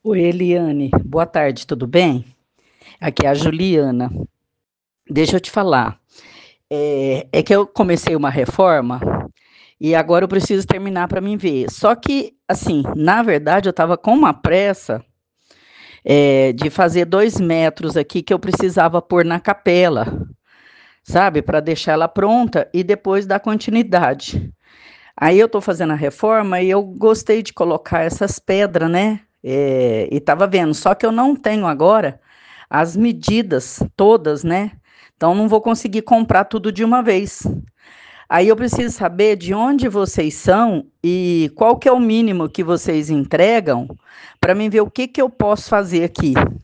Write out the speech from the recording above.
Oi, Eliane. Boa tarde, tudo bem? Aqui é a Juliana. Deixa eu te falar. É que eu comecei uma reforma e agora eu preciso terminar para mim ver. Só que, assim, na verdade, eu estava com uma pressa, de fazer 2 metros aqui que eu precisava pôr na capela, sabe? Para deixar ela pronta e depois dar continuidade. Aí eu estou fazendo a reforma e eu gostei de colocar essas pedras, né? E estava vendo, só que eu não tenho agora as medidas todas, né? Então não vou conseguir comprar tudo de uma vez. Aí eu preciso saber de onde vocês são e qual que é o mínimo que vocês entregam para mim ver o que que eu posso fazer aqui.